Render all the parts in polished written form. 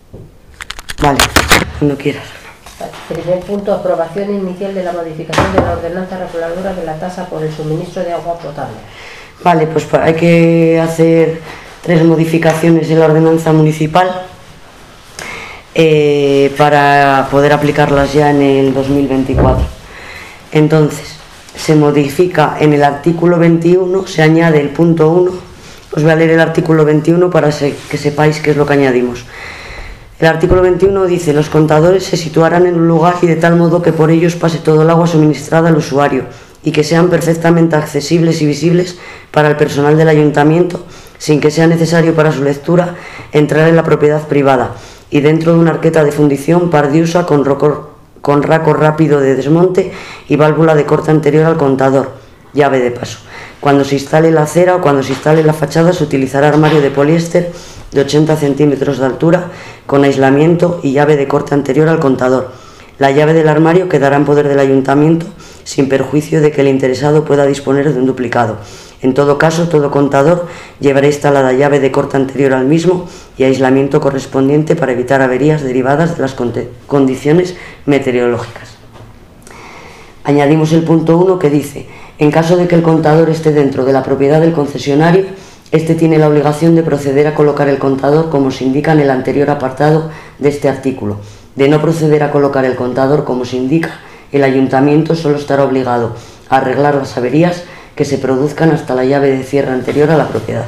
Vale, cuando quieras. Primer punto, aprobación inicial de la modificación de la ordenanza reguladora de la tasa por el suministro de agua potable. Vale, pues hay que hacer 3 modificaciones en la ordenanza municipal para poder aplicarlas ya en el 2024. Entonces, se modifica en el artículo 21, se añade el punto 1. Os voy a leer el artículo 21 para que sepáis qué es lo que añadimos. El artículo 21 dice: los contadores se situarán en un lugar y de tal modo que por ellos pase todo el agua suministrada al usuario y que sean perfectamente accesibles y visibles para el personal del ayuntamiento, sin que sea necesario para su lectura entrar en la propiedad privada, y dentro de una arqueta de fundición par de usa con raco rápido de desmonte y válvula de corte anterior al contador, llave de paso. Cuando se instale la acera o cuando se instale la fachada se utilizará armario de poliéster de 80 centímetros de altura con aislamiento y llave de corte anterior al contador. La llave del armario quedará en poder del ayuntamiento sin perjuicio de que el interesado pueda disponer de un duplicado. En todo caso, todo contador llevará instalada llave de corte anterior al mismo y aislamiento correspondiente para evitar averías derivadas de las condiciones meteorológicas. Añadimos el punto 1 que dice: en caso de que el contador esté dentro de la propiedad del concesionario, este tiene la obligación de proceder a colocar el contador como se indica en el anterior apartado de este artículo. De no proceder a colocar el contador como se indica, el ayuntamiento solo estará obligado a arreglar las averías que se produzcan hasta la llave de cierre anterior a la propiedad.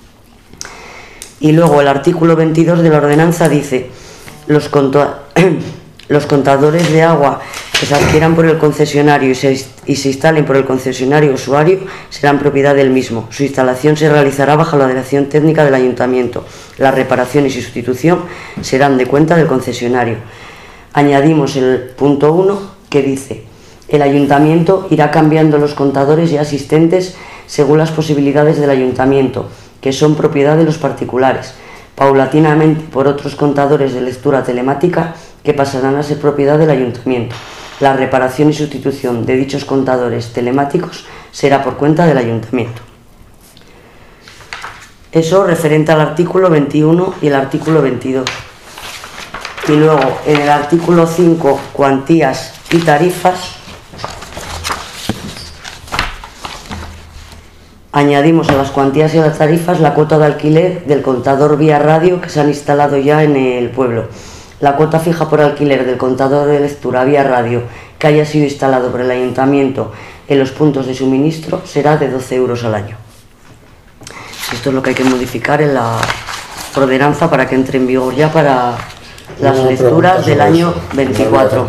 Y luego el artículo 22 de la ordenanza dice: los contadores de agua que se adquieran por el concesionario y se instalen por el concesionario usuario serán propiedad del mismo. Su instalación se realizará bajo la dirección técnica del ayuntamiento. Las reparaciones y sustitución serán de cuenta del concesionario. Añadimos el punto 1 que dice: el ayuntamiento irá cambiando los contadores ya existentes según las posibilidades del ayuntamiento, que son propiedad de los particulares, paulatinamente por otros contadores de lectura telemática que pasarán a ser propiedad del ayuntamiento. La reparación y sustitución de dichos contadores telemáticos será por cuenta del ayuntamiento. Eso referente al artículo 21 y el artículo 22. Y luego en el artículo 5, cuantías y tarifas, añadimos a las cuantías y a las tarifas la cuota de alquiler del contador vía radio que se han instalado ya en el pueblo. La cuota fija por alquiler del contador de lectura vía radio que haya sido instalado por el ayuntamiento en los puntos de suministro será de 12 euros al año. Esto es lo que hay que modificar en la ordenanza para que entre en vigor ya para las lecturas del año 24.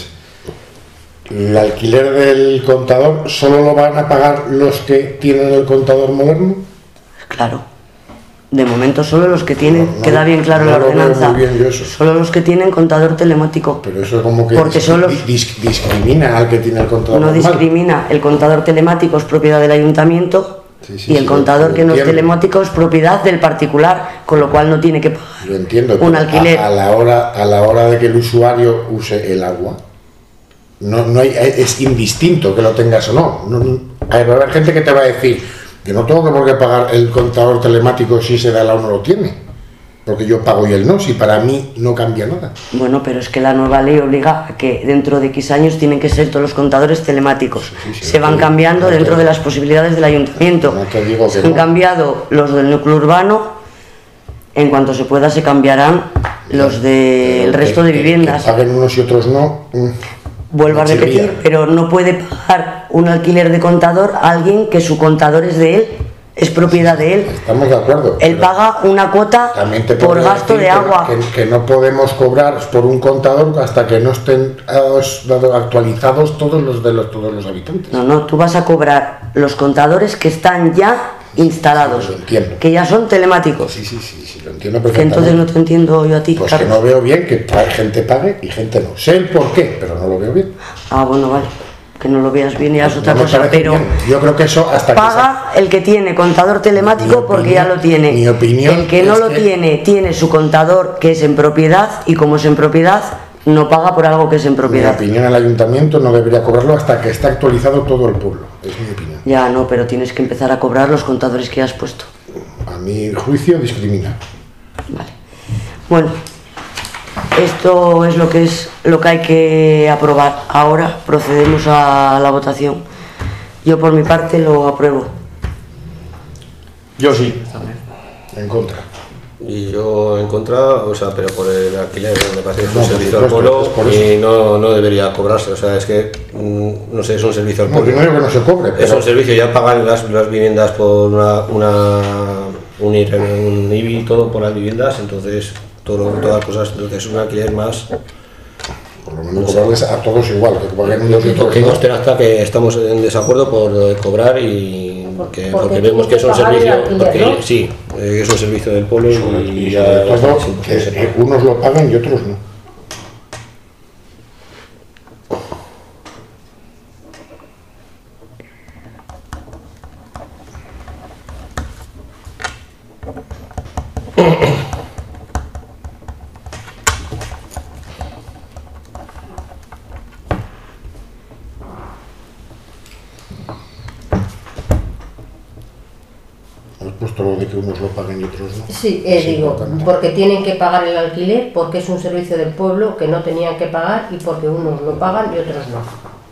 ¿El alquiler del contador solo lo van a pagar los que tienen el contador moderno? Claro. De momento solo los que tienen, queda bien claro en la ordenanza, solo los que tienen contador telemático. Pero eso como que porque discrimina al que tiene el contador normal. Discrimina, el contador telemático es propiedad del ayuntamiento y el contador que no es telemático es propiedad del particular, con lo cual no tiene que pagar un alquiler. A la hora de que el usuario use el agua, no hay, es indistinto que lo tengas o no. Va a haber gente que te va a decir: yo no tengo por qué pagar el contador telemático si ese de al lado no lo tiene, porque yo pago y él no, si para mí no cambia nada. Bueno, pero es que la nueva ley obliga a que dentro de X años tienen que ser todos los contadores telemáticos. Se van cambiando dentro de las posibilidades del ayuntamiento. No te digo que se han cambiado los del núcleo urbano, en cuanto se pueda se cambiarán los del resto de viviendas. Que paguen unos y otros no. Vuelvo a repetir, pero no puede pagar un alquiler de contador a alguien que su contador es de él, es propiedad de él. Estamos de acuerdo. Él paga una cuota por gasto de agua. Que no podemos cobrar por un contador hasta que no estén actualizados todos los habitantes. No, tú vas a cobrar los contadores que están ya instalados, lo entiendo. Que ya son telemáticos. Sí, lo entiendo perfectamente. Que entonces no te entiendo yo a ti, pues Carlos. Que no veo bien que gente pague y gente no. Sé el por qué, pero no lo veo bien. Ah, bueno, vale. Que no lo veas bien ya es otra cosa, pero bien. Yo creo que eso hasta paga el que tiene contador telemático porque ya lo tiene. Mi opinión. El que no lo tiene su contador que es en propiedad, y como es en propiedad, no paga por algo que es en propiedad. Mi opinión, el ayuntamiento no debería cobrarlo hasta que esté actualizado todo el pueblo. Es mi opinión. Ya, no, pero tienes que empezar a cobrar los contadores que has puesto. A mi juicio discrimina. Vale. Bueno, esto es lo que hay que aprobar. Ahora procedemos a la votación. Yo por mi parte lo apruebo. Yo sí, también. En contra. Y yo en contra, o sea, pero por el alquiler, me parece que es un No, servicio por al pueblo supuesto, es por y no debería cobrarse. O sea, es que, no sé, es un servicio al No, pueblo. yo no digo que no se cobre, Es pero un servicio, ya pagan las viviendas por un IBI y todo por las viviendas, entonces todas las cosas, entonces es un alquiler más. por lo menos cobrarles a todos igual, que paguen unos y otros Que no. conste en acta que estamos en desacuerdo por cobrar y porque vemos que es un tiene que servicio, pagar el alquiler, porque ¿no? sí, es un servicio del pueblo y Y ya sobre todo, sí, sí. que unos lo pagan y otros no. ¿Has puesto lo de que unos lo paguen y otros no? Sí, Es digo, importante. porque tienen que pagar el alquiler, porque es un servicio del pueblo que no tenían que pagar y porque unos lo pagan y otros no.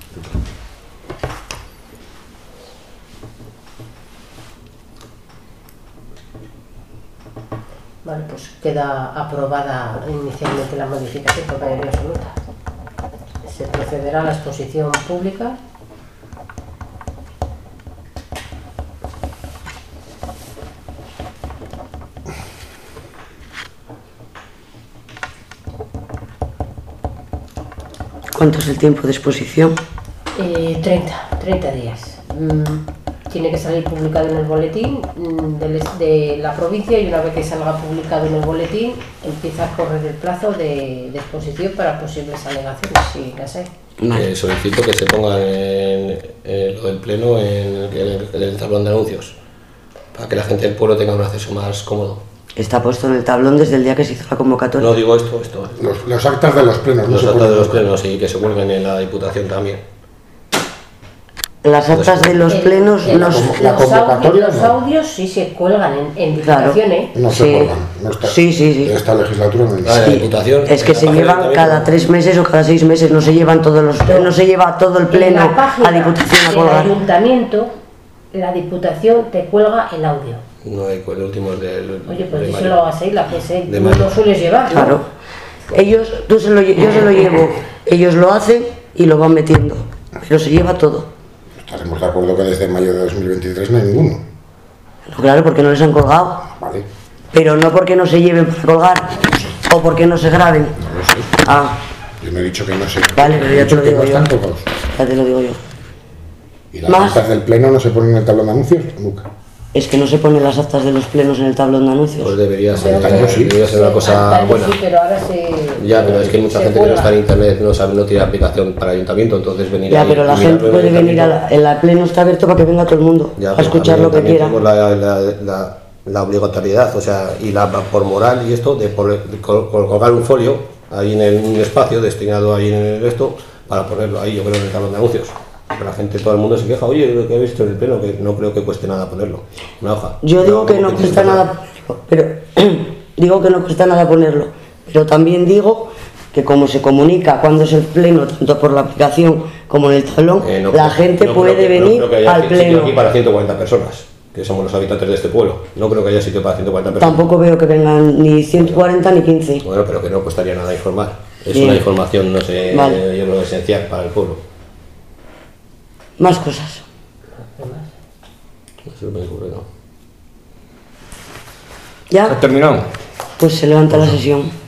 Vale, pues queda aprobada inicialmente la modificación por mayoría absoluta. Se procederá a la exposición pública. ¿Cuánto es el tiempo de exposición? 30 días. Tiene que salir publicado en el boletín de la provincia y una vez que salga publicado en el boletín empieza a correr el plazo de exposición para posibles alegaciones, si las hay. Vale. Solicito que se ponga lo del pleno en el tablón de anuncios para que la gente del pueblo tenga un acceso más cómodo. Está puesto en el tablón desde el día que se hizo la convocatoria. No digo esto. Los actas de los plenos, no Los se actas ponen de los nunca. plenos y que se cuelguen en la Diputación también. Las actas de los plenos no se... La convocatoria los no. audios sí se cuelgan en Claro. Diputación, ¿eh? No se Sí. colgan. No está, Sí. Esta legislatura no Ah, existe. la Diputación. Es que en la se página llevan también, cada 3 meses o cada 6 meses, no se llevan todos los... No se lleva todo el En pleno la página a Diputación a del colgar. ayuntamiento, la Diputación te cuelga el audio. No hay el último es del. Oye, pues de díselo mayo. a Seila, que sé, De tú mayo. lo sueles llevar, ¿no? Claro. Yo se lo llevo, ellos lo hacen y lo van metiendo, pero se lleva todo. Estaremos de acuerdo que desde mayo de 2023 no hay ninguno. No, claro, porque no les han colgado, Vale. pero no porque no se lleven para colgar o porque no se graben. No lo sé. Ah, Yo no he dicho que no sé. Vale, pero He ya dicho te lo que digo no yo. están tocados. ya te lo digo yo. ¿Y las Más. actas del pleno no se ponen en el tablón de anuncios? Nunca. Es que no se ponen las actas de los plenos en el tablón de anuncios. Pues debería ser Antaño sí. una cosa Antaño buena. sí, pero ahora se... Ya, pero es que hay mucha se gente que no cuelga. está en internet, no sabe, no tiene aplicación para ayuntamiento, entonces venir Ya, ahí pero la y gente mirarlo en puede el venir ayuntamiento. el pleno está abierto para que venga todo el mundo Ya, a pero escuchar lo que también quiera. tenemos la obligatoriedad, o sea, y la por moral y esto de colgar un folio ahí en un espacio destinado ahí en esto para ponerlo ahí, yo creo, en el tablón de anuncios. Pero la gente, todo el mundo se queja, oye, lo que he visto en el pleno, que no creo que cueste nada ponerlo, una hoja. Yo digo que no como cuesta tienes nada ponerlo, pero digo que no cuesta nada ponerlo, pero también digo que como se comunica cuando es el pleno, tanto por la aplicación como en el tablón, No la creo- gente no puede creo que- no venir creo que haya al sitio pleno. aquí para 140 personas, que somos los habitantes de este pueblo. No creo que haya sitio para 140 personas. Tampoco veo que vengan ni 140 ni 15. Bueno, pero que no costaría nada informar. Es Bien. una información, no sé, Vale. yo creo esencial para el pueblo. Más cosas. No se me ocurre, ¿no? ¿Ya? ¿Has terminado? Pues se levanta la sesión.